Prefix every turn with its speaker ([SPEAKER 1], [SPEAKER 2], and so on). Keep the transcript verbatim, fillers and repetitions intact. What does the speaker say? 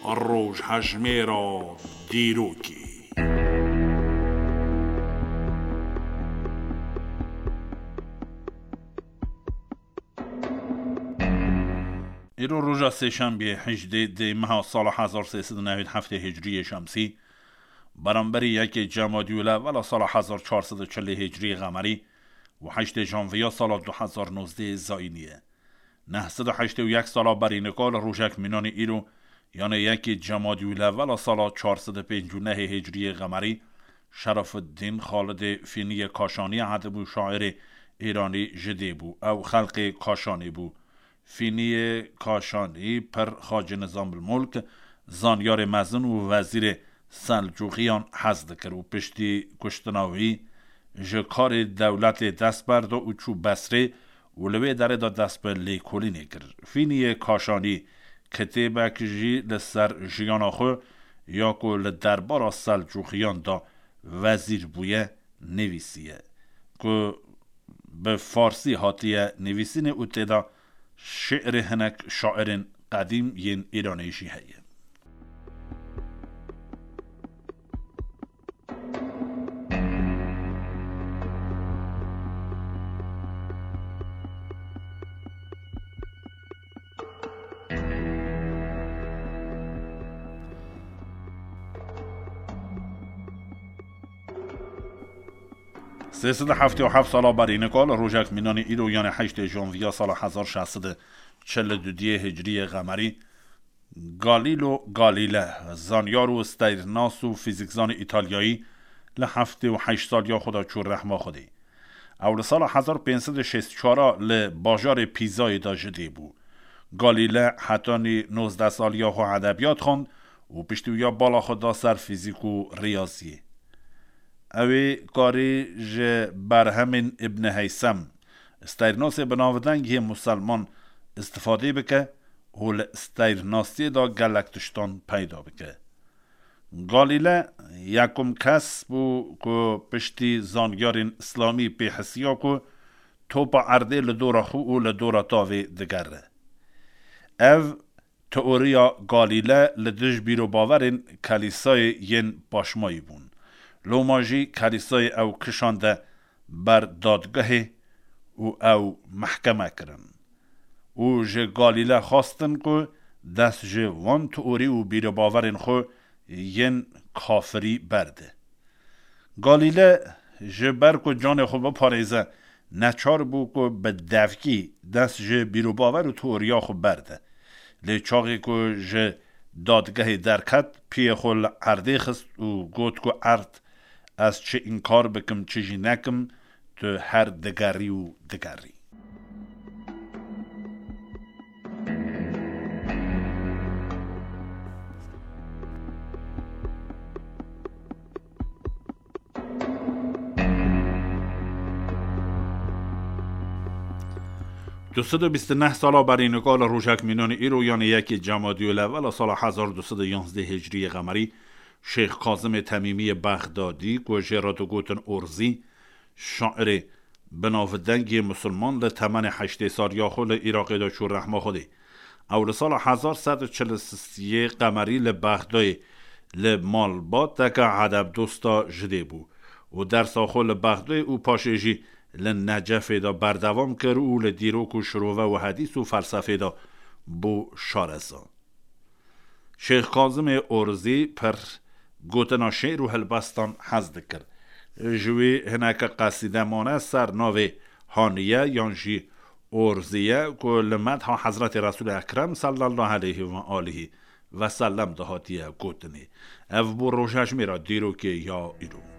[SPEAKER 1] روش هجمه را دیروکی. ایرو روژا سه شنبه هجده دی ماه سال هزار و سیصد و نود و هفت هجری شمسی برانبری یک جمادی الاول سال هزار و چهارصد و چهل هجری قمری و هشت ژانویه سال دو هزار و نوزده زاینیه نهصد و هشتاد و یک سال برینگال روژک مینان ایرو یعنی یک جمادی الاول سال چهارصد و پنجاه و نه هجری قمری شرف الدین خالد فینی کاشانی ادیب و شاعر ایرانی جدی بو او خلق کاشانی بو. فینی کاشانی پر خواجه نظام الملک زانیار مزن و وزیر سلجوقیان حزد کرد و پشتی کشتناوی جکار دولت دست برد و چو بسره و لوی داره دا دست به لیکولی نگر. فینی کاشانی کتیبک جی لسر جیان آخو یا که لدربار سلجوقیان دا وزیر بویه نویسیه که به فارسی هاتیه نویسین او تیدا شعر هنک شاعر قدیم ین ایرانیشی هیه. سیصد و هفتاد و هفت سال برینگال روژک مینان ایرو یعنی هشت ژانویه سال هزار و ششصد و چهل و دو هجری قمری گالیلو گالیله زانیار و استیرناس و فیزیکزان ایتالیایی لهفته و هشت سال یا خدا چور رحمه خودی اول سال هزار و پانصد و شصت و چهار لباجار پیزای دا جدی بو. گالیله حتی نوزده سال یا خو ادبیات خوند و پشتویا بالا خدا سر فیزیک و ریاضی. اوی کاری جه برهمین ابن هیثم استیرناس بناودنگی مسلمان استفاده بکه و استیرناسی دا گلکتشتان پیدا بکه. گالیله یکم کس بو که پشتی زانگیارین اسلامی پی حسیا که توپا عرده لدورا خو و لدورا تاوی دگره. او تئوریا گالیله لدش بیرو باورین کلیسای ین پاشمایی بون. لوماجی کلیسای او کشانده بر دادگاه او او محکمه کرن او جه گالیله خواستن که دست جه وان تئوری و بیر باورین خو ین کافری برده. گالیله جه بر که جان خو بپاریزه نچار بو که به دفکی دست جه بیر باور و تئوریا خو برده لیچاقی که جه دادگاه درکت پی خول عرده خست و گوت که عرد از چه این کار بکم چیزی نکم تو هر دگری و دگری. دویست و بیست و نه سال برینگال روژک مینان ایرو یعنی یک جمادی الاول سال هزار و دویست و یازده هجری قمری شیخ کاظم تمیمی بغدادی گوژرات و گوتن ارزی شاعر بناودنگی مسلمان لتمن هشت سال یا خول عراقی دا چور رحمه خودی اول سال هزار و صد و چهل و سه قمری لبغدای لمالبات دکا عدب دوستا جده بو و در ساخول بغدای او پاشجی لنجف دا بردوام کر او لدیروک و شروع و حدیث و فلسفه دا بو شارزان. شیخ کاظم ارزی پر گوتنا شعر و هلبستان حزد کرد. جوی هنک قصیده مانه سر ناو هانیه یانجی ارزیه که لمدها حضرت رسول اکرم صلی الله علیه و آله و سلم دهاتیه گوتنی. او بو روشش میرا دیرو که یا ایرو.